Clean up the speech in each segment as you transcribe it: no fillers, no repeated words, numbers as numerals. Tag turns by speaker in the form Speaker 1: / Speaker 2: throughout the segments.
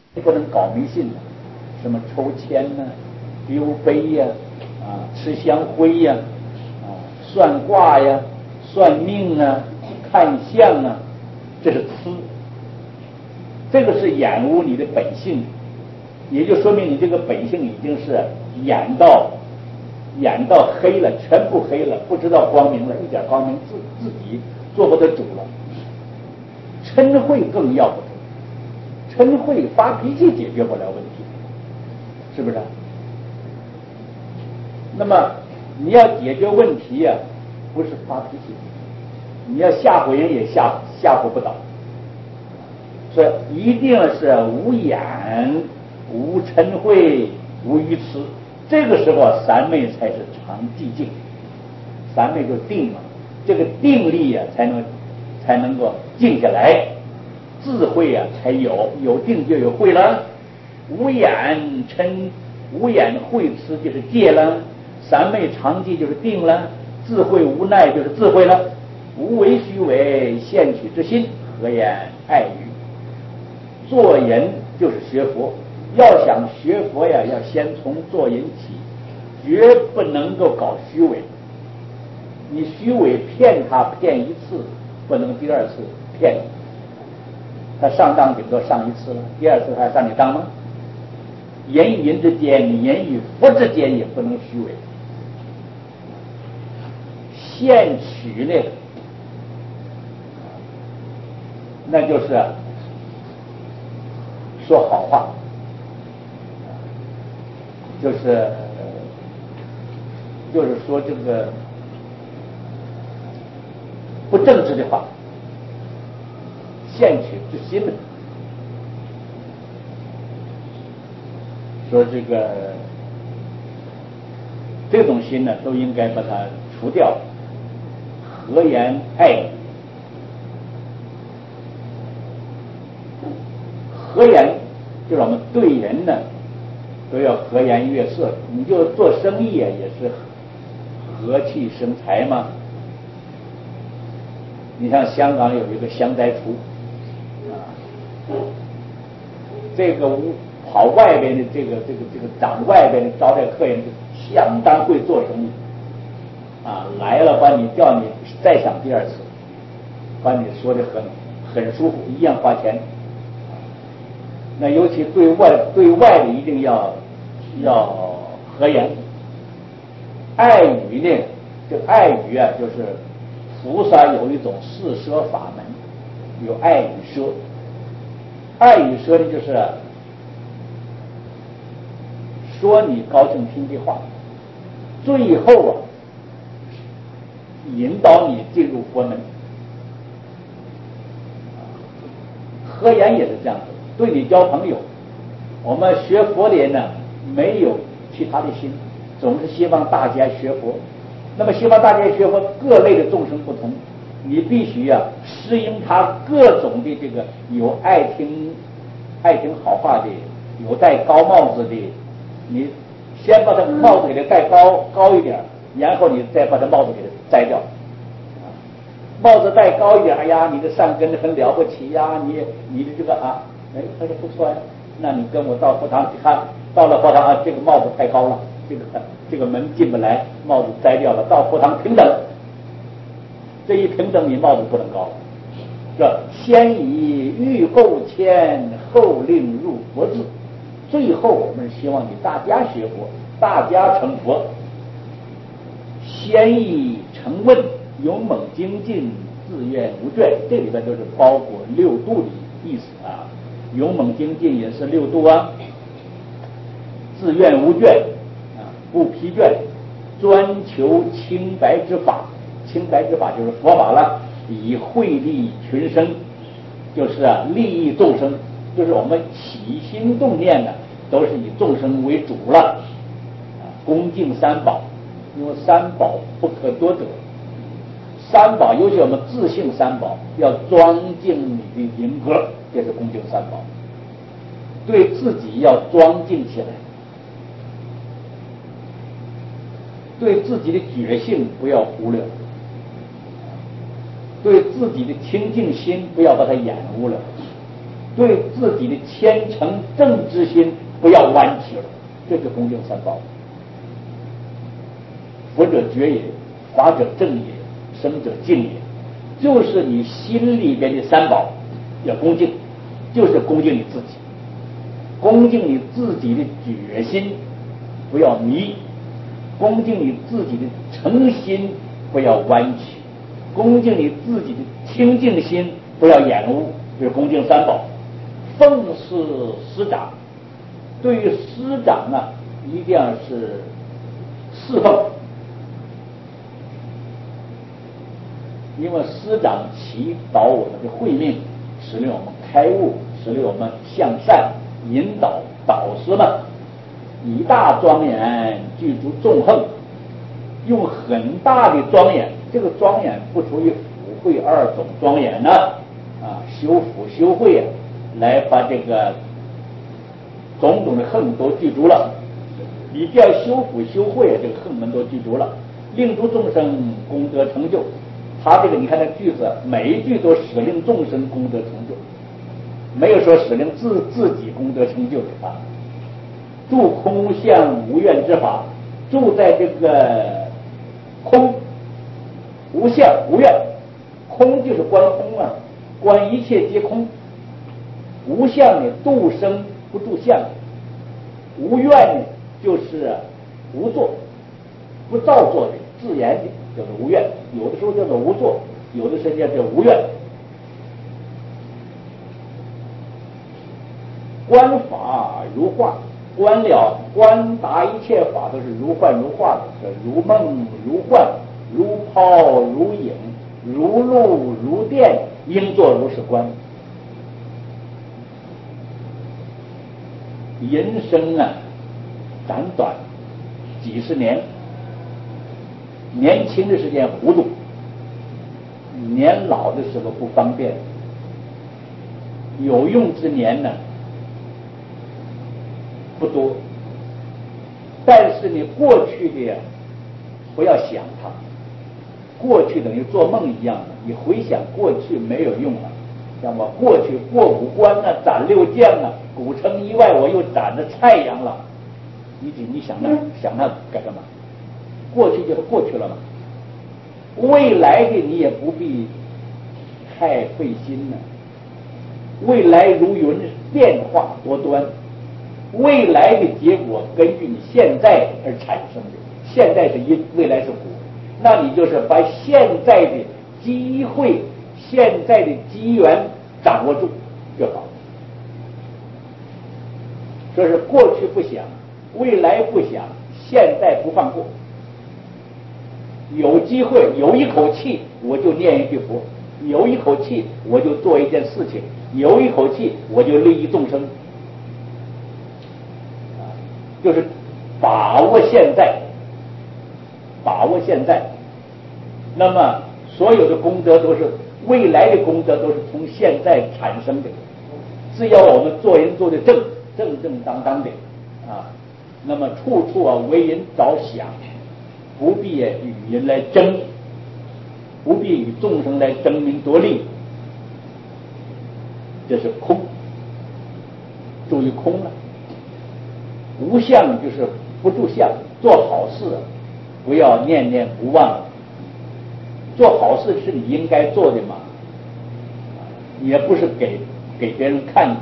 Speaker 1: 不能搞迷信的，什么抽签呢、丢杯呀、吃香灰呀、算卦呀、算命啊、看相啊，这是痴，这个是掩污你的本性，也就说明你这个本性已经是掩到黑了，全部黑了，不知道光明了，一点光明自己做不得主了。嗔恚更要不得，嗔恚发脾气解决不了问题，是不是？那么你要解决问题呀，不是发脾气，你要吓唬人也吓唬不倒，所以一定是无眼、无嗔恚、无愚痴，这个时候三昧才是常寂静，三昧就定嘛，这个定力呀才能够静下来，智慧呀才有定就有慧了，无眼慧痴就是戒了，三昧常寂就是定了，智慧无奈就是智慧了，无为虚伪现取之心，何言爱语？做人就是学佛，要想学佛呀，要先从做人起，绝不能够搞虚伪。你虚伪骗他骗一次，不能第二次骗你。他上当顶多上一次了，第二次他还上你当吗？人与人之间，人与佛之间也不能虚伪。现取呢，那就是说好话，就是说这个不正直的话，现取之心呢，说这种心呢，都应该把它除掉。和言爱语，和言就是我们对人呢都要和颜悦色，你就做生意啊也是和气生财嘛。你像香港有一个香斋厨这个跑外边的这个长外边的招待客人就相当会做生意来了把你叫你再想第二次，把你说的很舒服，一样花钱。那尤其对外的一定要和颜。爱语呢，这爱语啊，就是菩萨有一种四摄法门，有爱语摄。爱语摄呢，就是说你高兴听的话，最后引导你进入佛门。和颜也是这样子，对你交朋友，我们学佛的人呢，没有其他的心，总是希望大家学佛。那么希望大家学佛，各类的众生不同，你必须适应他各种的这个有爱听好话的，有戴高帽子的，你先把他帽子给他戴高一点，然后你再把他帽子给他摘掉。帽子戴高一点，哎呀，你的善根很了不起呀，你的这个他说不错呀，那你跟我到佛堂去看，到了佛堂这个帽子太高了，这个门进不来，帽子摘掉了，到佛堂平等，这一平等你帽子不能高了，这先以欲后谦，后令入佛智，最后我们希望你大家学佛，大家成佛，先以成问，勇猛精进，自愿无倦，这里边都是包括六度的意思勇猛精进也是六度自愿无倦不疲倦，专求清白之法，清白之法就是佛法了，以惠利群生，就是利益众生，就是我们起心动念呢，都是以众生为主了恭敬三宝，因为三宝不可多得，三宝尤其我们自性三宝要庄敬你的人格，这是恭敬三宝，对自己要庄敬起来，对自己的觉性不要忽略，对自己的清净心不要把它掩污了， 对自己的虔诚正之心不要弯曲了，这就恭敬三宝。佛者觉也，法者正也，生者敬也，就是你心里边的三宝要恭敬，就是恭敬你自己，恭敬你自己的决心不要迷，恭敬你自己的诚心不要弯曲，恭敬你自己的清净心不要掩污，就是恭敬三宝。奉事师长，对于师长呢，一定要是侍奉，因为师长祈导我们的慧命，使令我们开悟，使令我们向善，引导导师们以大庄严具足众横，用很大的庄严，这个庄严不出于福慧二种庄严呢，修福修慧来把这个种种的横都具足了。你只要修福修慧，这个横门都具足了，令诸众生功德成就。他这个你看这句子，每一句都使令众生功德成就，没有说使令自己功德成就的啊。住空相无愿之法，住在这个空无相无愿，空就是观空啊，观一切皆空。无相呢，度生不住相；无愿呢，就是无作，不造作的，自然的叫做无愿，有的时候叫做无作，有的时候叫做无愿。观法如幻，观达一切法都是如幻如化的，是如梦如幻，如泡如影，如露如电，应作如是观。人生啊，短短几十年，年轻的时间糊涂，年老的时候不方便，有用之年呢不多，但是你过去的不要想它，过去等于做梦一样的，你回想过去没有用了。像我过去过五关啊，斩六将啊，古城以外我又斩了蔡阳了，你想那干什么？过去就是过去了嘛，未来的你也不必太费心了。未来如云，变化多端，未来的结果根据你现在而产生的，现在是因，未来是果，那你就是把现在的机会，现在的机缘掌握住就好。这是过去不想，未来不想，现在不放过。有机会，有一口气我就念一句佛，有一口气我就做一件事情，有一口气我就利益众生，就是把握现在，把握现在。那么所有的功德都是未来的功德，都是从现在产生的。只要我们做人做的正当的那么处处为人着想，不必与人来争，不必与众生来争名夺利，这是空。注意空了，无相就是不住相，做好事不要念念不忘。做好事是你应该做的嘛，也不是给别人看的。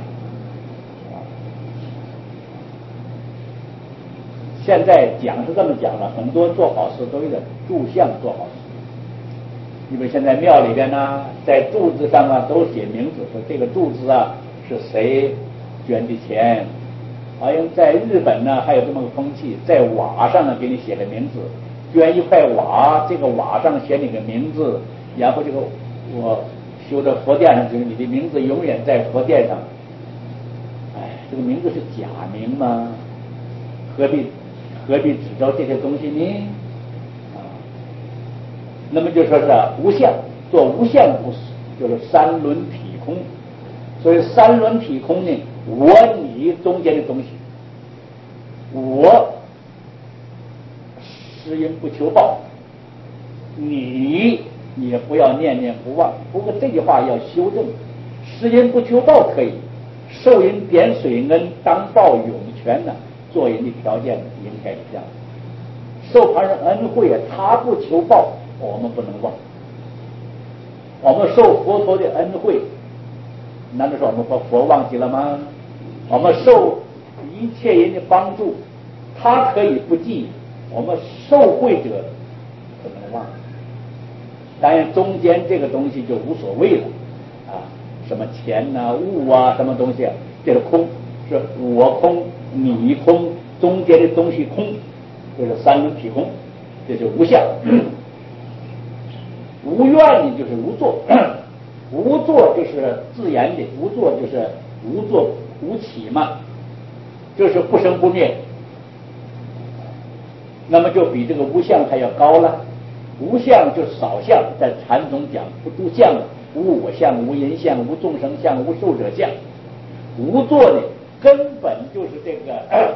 Speaker 1: 现在讲是这么讲了，很多做好事都有点柱相做好事。因为现在庙里边呢，在柱子上都写名字，说这个柱子是谁捐的钱。好像在日本呢还有这么个风气，在瓦上给你写个名字，捐一块瓦，这个瓦上写你个名字，然后这个我修的佛殿上，就是你的名字永远在佛殿上。这个名字是假名吗？何必指着这些东西呢？那么就说是无相，做无相布施，就是三轮体空。所以三轮体空呢，我你中间的东西，我施因不求报，你也不要念念不忘。不过这句话要修正，施因不求报可以， 受人点水恩，当报涌泉呢，做人的条件应该是这样。受旁人恩惠啊，他不求报，我们不能忘。我们受佛陀的恩惠，难道说我们把佛忘记了吗？我们受一切人的帮助，他可以不记，我们受惠者不能忘。当然中间这个东西就无所谓了啊，什么钱啊、物啊、什么东西啊，这是空，是我空、你空，中间的东西空，就是三轮体空，这就无相。无愿呢就是无作，无作就是自然的，无作就是无作无起嘛，就是不生不灭。那么就比这个无相还要高了。无相就少相，在禅宗讲不住相，无我相、无人相、无众生相、无寿者相。无作呢，根本就是这个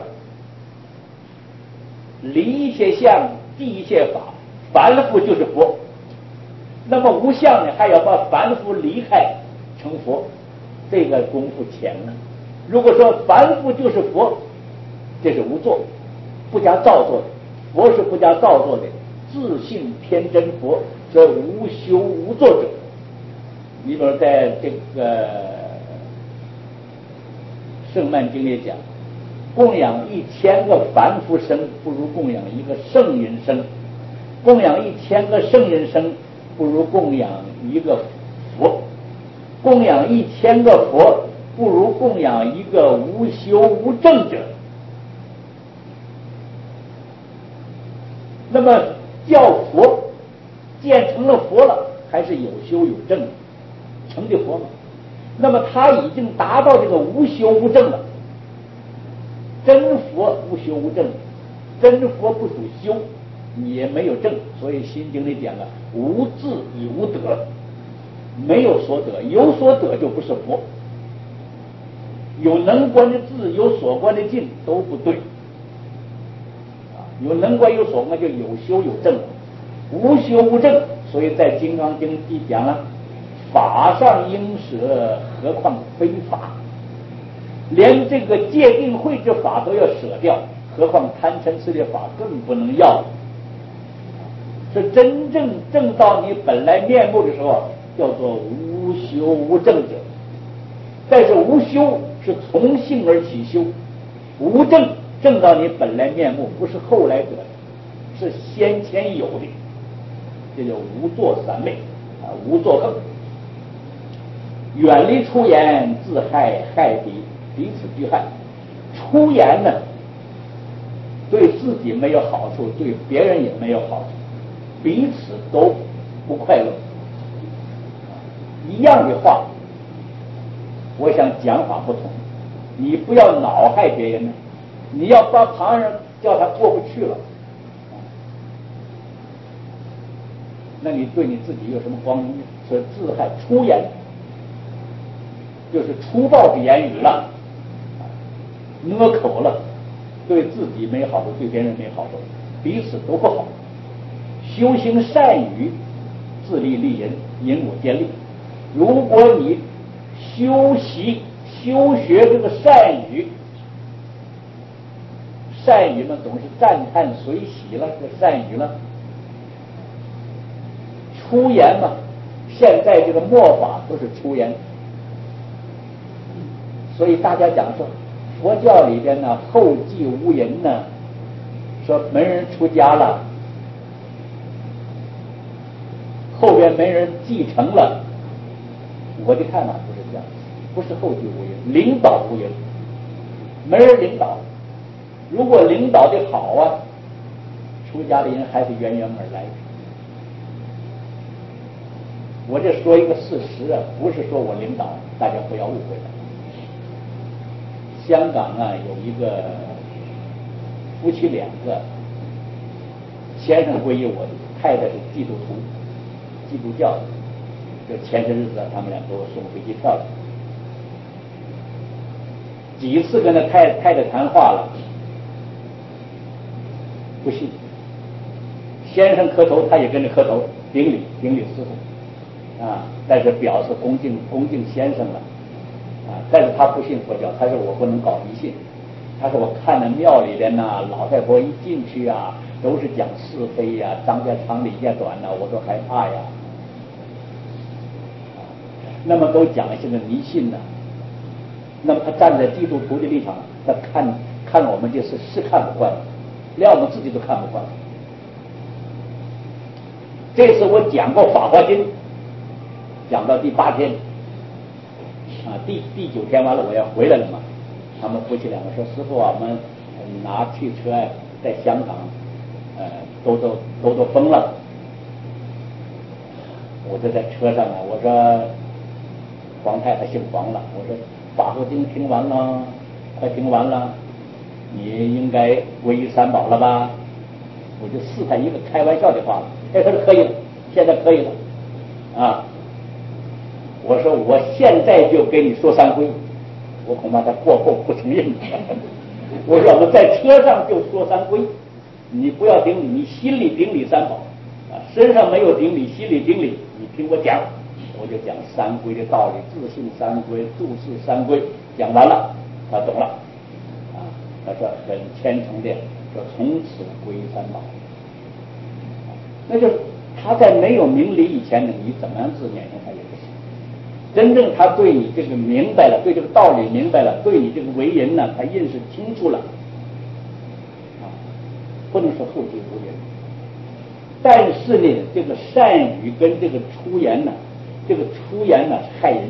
Speaker 1: 离一切相，即一切法，凡夫就是佛。那么无相呢，还要把凡夫离开成佛，这个功夫浅了。如果说凡夫就是佛，这是无作，不加造作的。佛是不加造作的，自性天真佛，则无修无作者。你比如在这个圣曼经里讲，供养1000个凡夫生，不如供养一个圣人生；供养1000个圣人生，不如供养一个佛；供养1000个佛，不如供养一个无修无证者。那么叫佛建成了佛了，还是有修有证成的佛吗？那么他已经达到这个无修无证了。真佛无修无证，真佛不属修，也没有证，所以心经里讲了，无智以无得，没有所得，有所得就不是佛。有能观的智，有所观的境都不对。有能观有所观就有修有证，无修无证，所以在《金刚经》里讲了，法上应舍，何况非法？连这个戒定慧之法都要舍掉，何况贪嗔痴的法更不能要。是真正证到你本来面目的时候，叫做无修无证者。但是无修是从性而起修，无证证到你本来面目，不是后来得的，是先前有的，这叫无作三昧啊，无作横。远离出言，自害，害彼此俱害。出言呢，对自己没有好处，对别人也没有好处，彼此都不快乐。一样的话，我想讲法不同，你不要恼害别人呢，你要把旁人叫他过不去了，那你对你自己有什么光荣呢？所以自害出言，就是粗暴的言语了，恶口了，对自己没好处，对别人没好处，彼此都不好。修行善语，自利利人，引我见利。如果你修学这个善语，善语嘛，总是赞叹随喜了，这善语了。出言嘛，现在这个末法都是出言，所以大家讲说，佛教里边呢，后继无人呢，说门人出家了，后边没人继承了。我的看法不是这样，不是后继无人，领导无人，没人领导。如果领导的好啊，出家的人还是源源而来。我这说一个事实啊，不是说我领导，大家不要误会了。香港啊，有一个夫妻2个，先生皈依我，太太是基督徒，基督教的。就前些日子他们俩给我送飞机票了，几次跟他太太谈话了，不信。先生磕头，他也跟着磕头，顶礼师傅啊，但是表示恭敬先生了。 但是他不信佛教，他说我不能搞迷信，他说我看那庙里边呐，老太婆一进去啊，都是讲是非呀，张家长李家短呐，我都害怕呀。那么都讲一些个迷信呢，那么他站在基督徒的立场，他看我们这事是看不惯，连我们自己都看不惯。这次我讲过《法华经》，讲到第8天，第9天完了我要回来了嘛。他们夫妻两个说：“师傅啊，我们拿汽车在香港，都封了。”我就在车上啊，我说黄太太姓黄了，我说《法华经》听完了，快听完了，你应该皈依三宝了吧？我就试探一个开玩笑的话，他说可以了，现在可以了啊。我说我现在就给你说三皈，我恐怕他过后不承认。我说我们在车上就说三皈，你不要顶礼，你心里顶礼三宝身上没有顶礼，心里顶礼，你听我讲。我就讲三皈的道理，自信三皈，注释三皈，讲完了，他懂了他说很虔诚的说从此皈依三宝。那就是他在没有明理以前呢，你怎么样自勉强他也不行。真正他对你这个明白了，对这个道理明白了，对你这个为人呢，他认识清楚了不能说后继无人。但是呢，这个善语跟这个出言呢，这个出言呢害人，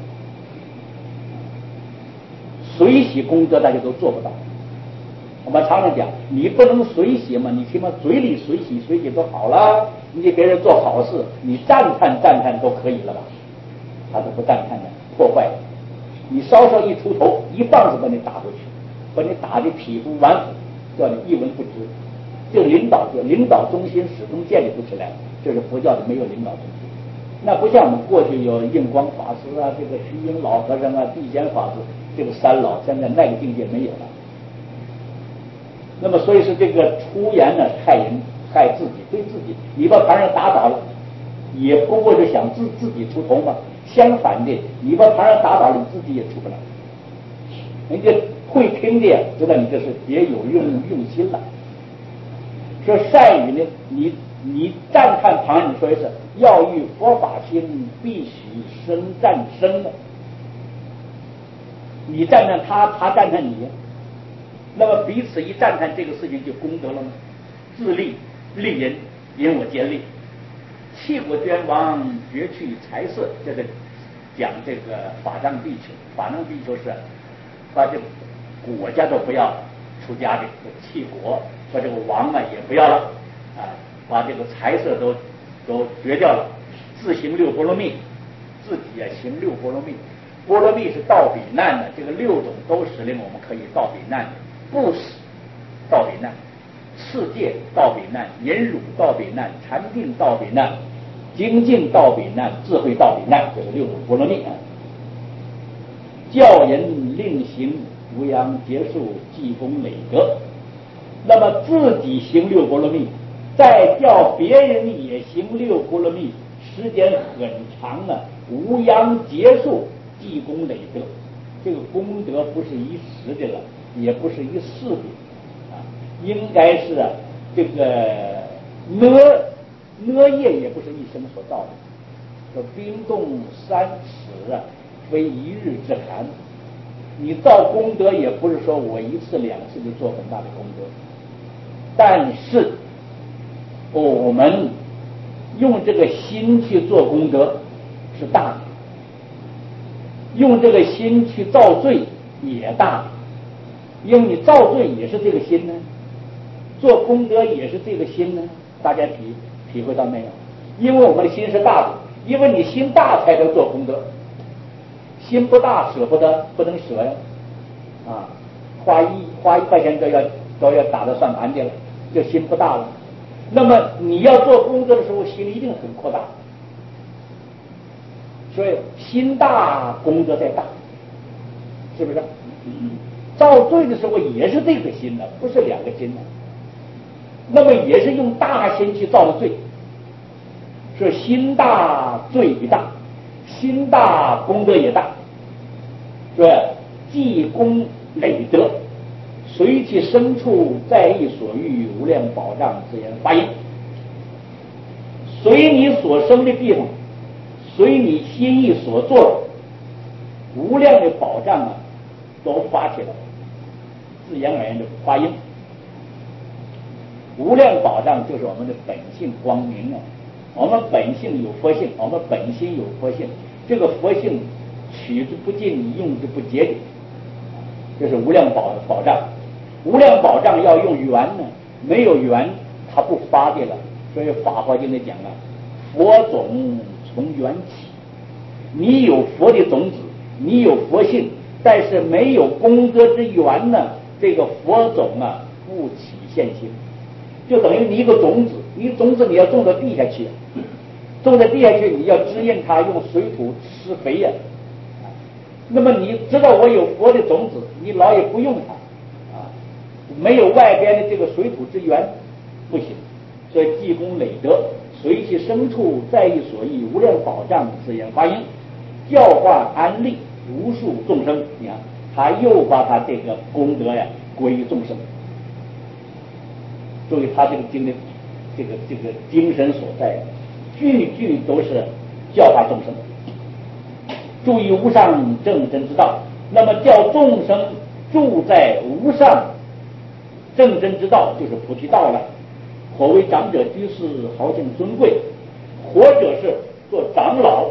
Speaker 1: 随喜功德大家都做不到。我们常常讲，你不能随喜嘛，你起码嘴里随喜都好了。你给别人做好事，你赞叹都可以了吧？他都不赞叹的，破坏了。你稍稍一出头，一棒子把你打过去，把你打的体无完肤，叫你一文不值。这个领导中心始终建立不起来，这是佛教的没有领导中心。那不像我们过去有印光法师啊，这个虚云老和尚啊，地显法师，这个三老，现在那个境界没有了。那么所以是这个出言呢，害人害自己，对自己，你把旁人打倒了，也不过是想自己出头嘛。相反的，你把旁人打倒了，你自己也出不来。人家会听的知道你这是别有用心了。说善语呢，你赞叹旁人，说是要遇佛法心，必须生赞生的。你赞叹他，他赞叹你，那么彼此一赞叹，这个事情就功德了吗？自利利人，引我见利。弃国捐王，绝去财色，这是讲这个法藏比丘。法藏比丘是把这个国家都不要了，出家的弃国，把这个王也不要了把这个财色都绝掉了，自行六波罗蜜，自己行六波罗蜜。波罗蜜是到彼难的，这个6种都使令我们可以到彼难的。布施到彼难，持戒到彼难，忍辱到彼难，禅定到彼难，精进到彼难，智慧到彼难，这是6种波罗蜜教人令行无阳结束，积功累德。那么自己行6波罗蜜，再叫别人也行6波罗蜜，时间很长了，无阳结束，积功累德。这个功德不是一时的了，也不是一世的应该是这个哪业也不是一生所造的。说冰冻3尺非一日之寒，你造功德也不是说我1次2次就做很大的功德，但是我们用这个心去做功德是大的，用这个心去造罪也大的，因为你造罪也是这个心呢，做功德也是这个心呢，大家体会到没有？因为我们的心是大的，因为你心大才能做功德，心不大舍不得，不能舍呀花1块钱都要打得算盘去了，就心不大了。那么你要做功德的时候，心一定很扩大，所以心大功德再大，是不是？造罪的时候也是这个心的，不是2个心的，那么也是用大心去造的罪，所以心大罪也大，心大功德也大。 说积功累德，随其生处，在意所欲，无量宝障自然发应。随你所生的地方，随你心意所做，无量的宝障啊，都发起来，自然而然的发应。无量宝障就是我们的本性光明啊，我们本性有佛性，我们本心有佛性，这个佛性取之不尽，用之不竭的，这是无量宝障。无量宝障要用缘呢，没有缘它不发的了。所以法华经里讲啊，佛种从缘起。你有佛的种子，你有佛性，但是没有功德之缘呢，这个佛种啊不起现行。就等于你一个种子，你种子你要种到地下去，种在地下去，你要滋润它，用水土施肥呀。那么你知道我有佛的种子，你老也不用它啊，没有外边的这个水土之源，不行。所以积功累德，随其生处，在意所欲，无量宝障自然发应，教化安利无数众生。你看，他又把他这个功德呀归于众生。注意他这个经的这个精神所在，句句都是教化众生。注意无上正真之道，那么叫众生住在无上正真之道，就是菩提道了。何为长者居士，豪敬尊贵？活者是做长老，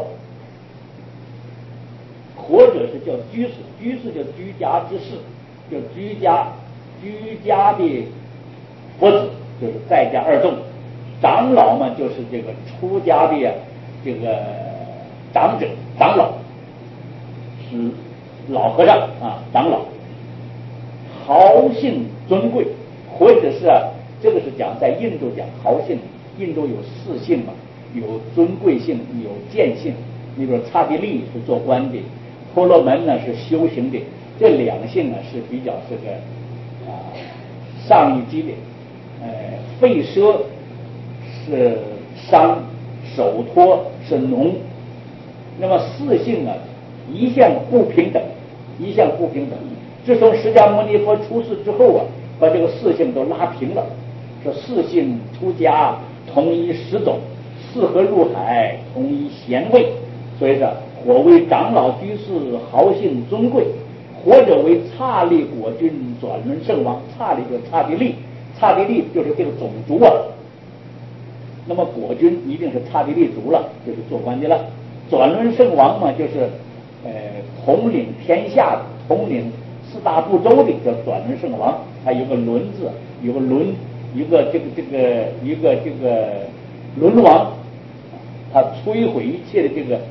Speaker 1: 活者是叫居士，居士叫居家之士，就居家的佛子，就是在家二众。长老嘛，就是这个出家的这个长者，长老是老和尚啊，长老豪姓尊贵，或者是这个是讲在印度讲豪姓，印度有四姓嘛，有尊贵姓，有贱姓。你比如刹帝利是做官的，婆罗门呢是修行的，这两姓呢是比较这个上一级的。吠舍是商，首托是农。那么四姓呢，一向不平等，一向不平等。自从释迦牟尼佛出世之后啊，把这个四姓都拉平了，说四姓出家同一十种，四合入海同一贤位。所以说，我为长老居士，豪姓尊贵，或者为刹利果君，转轮圣王。刹利就是刹帝利，刹帝利就是这个种族啊。那么果君一定是刹帝利族了，就是做官的了。转轮圣王嘛，就是统领天下的，统领四大部洲的叫转轮圣王。他有个轮字，有个轮，一个这个轮王，他摧毁一切的这个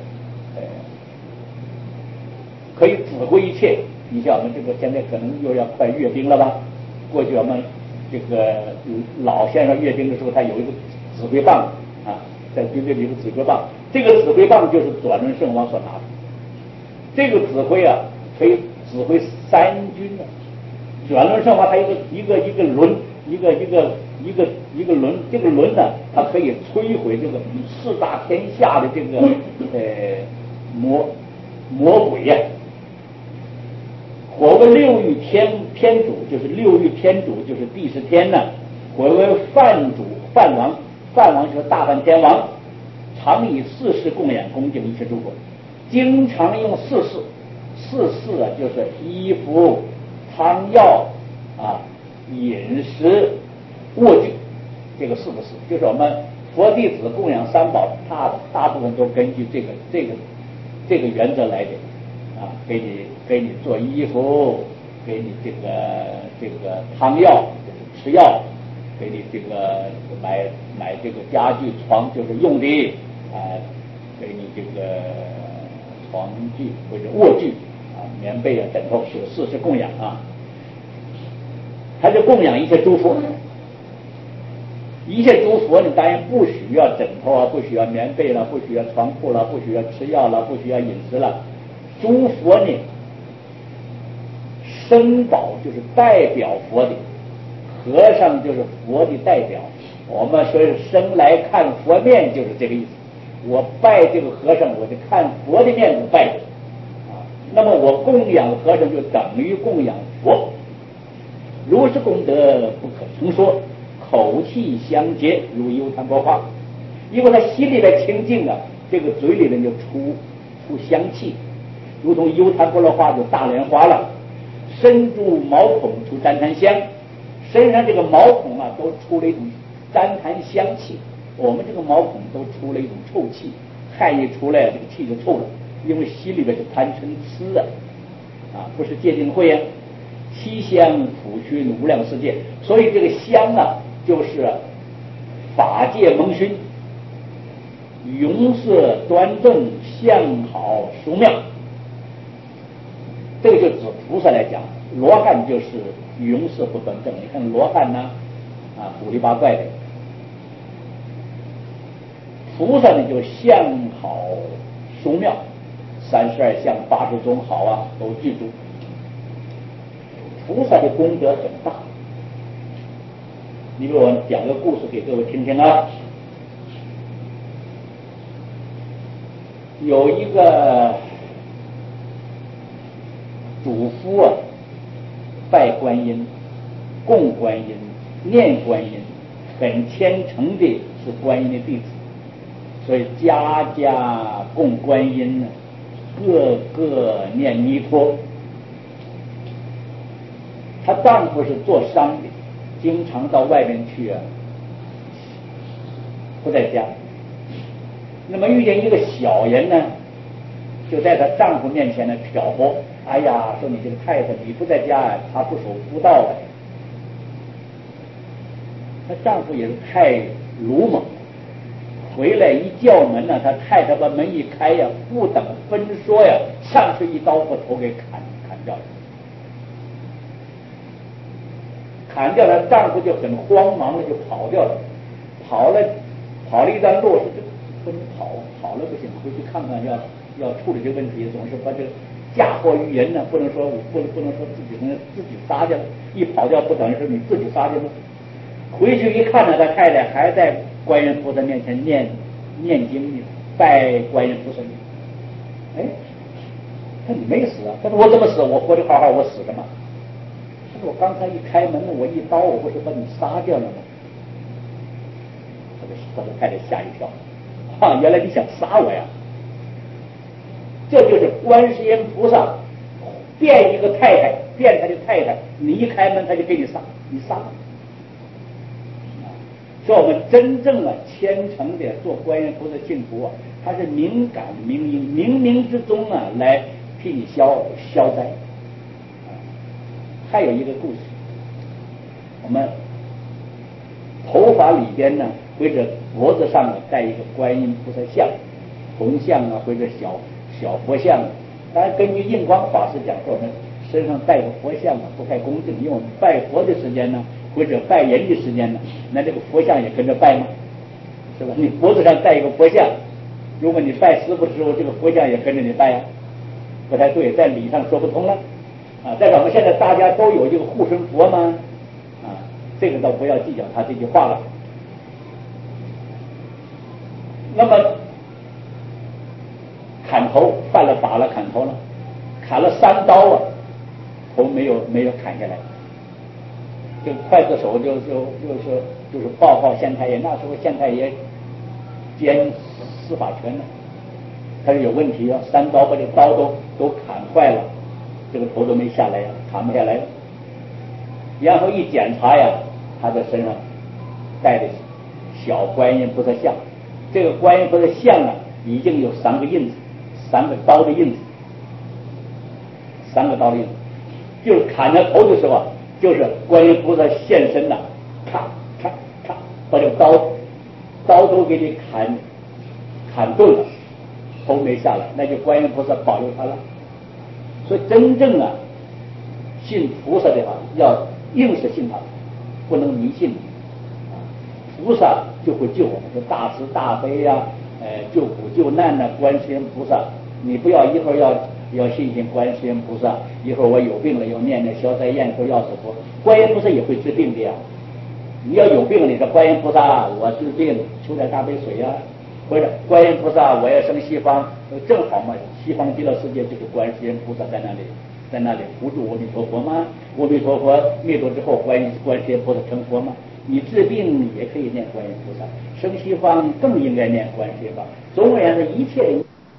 Speaker 1: 可以指挥一切。你像我们这个现在可能又要快阅兵了吧？过去我们这个老先生阅兵的时候，他有一个指挥棒啊，在军队里有个指挥棒，这个指挥棒就是转轮圣王所拿的。这个指挥啊，可以指挥三军的。转轮圣王它一个轮，一个轮，这个轮呢，它可以摧毁这个四大天下的这个魔鬼呀。火为六欲天主，就是六欲天主，就是第十天呢。火为梵主，梵王就是大梵天王，常以四事供养恭敬一切诸佛，经常用四事啊，就是衣服、汤药啊、饮食、卧具，这个四个事，就是我们佛弟子供养三宝，大部分都根据这个原则来的啊，给你做衣服，给你这个汤药，就是吃药，给你这个买这个家具床，就是用的给你这个床具或者卧具啊，棉被啊、枕头，是四是供养啊。他就供养一切诸佛，一切诸佛，你当然不需要枕头啊，不需要棉被了，不需要床铺了，不需要吃药了，不需要饮食了。诸佛呢，僧宝就是代表佛的，和尚就是佛的代表。我们说生来看佛面就是这个意思。我拜这个和尚，我就看佛的面子拜啊。 那么我供养和尚就等于供养佛，如是功德不可称说，口气相结，如幽檀波花。因为他心里边清净啊，这个嘴里面就出香气，如同幽檀波罗花就大莲花了。身住毛孔出旃檀香，身上这个毛孔啊都出了一种旃檀香气。我们这个毛孔都出了一种臭气，汗一出来这个气就臭了，因为心里边是贪嗔痴不是戒定慧啊。七香普熏无量世界，所以这个香啊就是法界蒙熏，容色端正，相好殊妙。这个就指菩萨来讲，罗汉就是容色不端正。你看罗汉呢古里八怪的，菩萨呢就相好殊妙，32相80种好啊都记住。菩萨的功德很大，你给我讲个故事给各位听听啊。有一个主夫拜观音、供观音、念观音，很虔诚的是观音的弟子，所以家家供观音，个个念弥陀。她丈夫是做商的，经常到外面去不在家。那么遇见一个小人呢，就在她丈夫面前呢挑拨，哎呀，说你这个太太你不在家她不守妇道她丈夫也是太鲁莽，回来一叫门呢，她太太把门一开不等分说上去一刀把头给砍掉了。砍掉了，丈夫就很慌忙的就跑掉了，跑了一段路，不能跑了不行，回去看看要处理这个问题，总是把这个嫁祸于人呢，不能说自己杀去了，一跑掉不等于说你自己杀去了。回去一看呢，他太太还在观音菩萨面前念经呢，拜观音菩萨。他说你没死啊？他说我怎么死？我活得好好，我死什么？我刚才一开门，我一刀，我不是把你杀掉了吗？他的太太吓一跳，原来你想杀我呀！这就是观世音菩萨变一个太太，变他的太太，你一开门他就给你杀，你杀了。说我们真正虔诚的做观音菩萨信徒他是敏感明因，冥冥之中来替你消灾。还有一个故事，我们头发里边呢，或者脖子上戴一个观音菩萨像，铜像或者小佛像。当然，根据印光法师讲说，我们身上戴个佛像不太恭敬，因为我们拜佛的时间呢，或者拜人的时间呢，那这个佛像也跟着拜吗？是吧？你脖子上戴一个佛像，如果你拜师傅的时候，这个佛像也跟着你拜不太对，在理上说不通了。再说我们现在大家都有一个护身佛吗？这个倒不要计较他这句话了。那么砍头犯了法了，砍头了，砍了3刀头没有砍下来，就刽子手就是报告县太爷，那时候县太爷兼司法权呢，他是有问题3刀把这刀都砍坏了。这个头都没下来砍不下来，然后一检查他在身上带着小观音菩萨像，这个观音菩萨像已经有3个印子，3个刀的印子，3个刀的印子，就是砍他头的时候就是观音菩萨现身咔咔咔，把这个刀都给你砍钝了，头没下来，那就观音菩萨保佑他了。所以真正信菩萨的话，要硬是信他，不能迷信。菩萨就会救我们，就大慈大悲救苦救难观世音菩萨，你不要一会儿要信观世音菩萨，一会儿我有病了要念消灾验说药师佛，观音菩萨也会治病的你要有病，你说观音菩萨我治病，求点大杯水或者观音菩萨我要升西方，正好嘛，西方极乐世界就是观世音菩萨在那里扶助阿弥陀佛吗？阿弥陀佛灭度之后，观世音菩萨成佛吗？你治病也可以念观音菩萨，升西方更应该念观世音菩萨。总而言之，一切。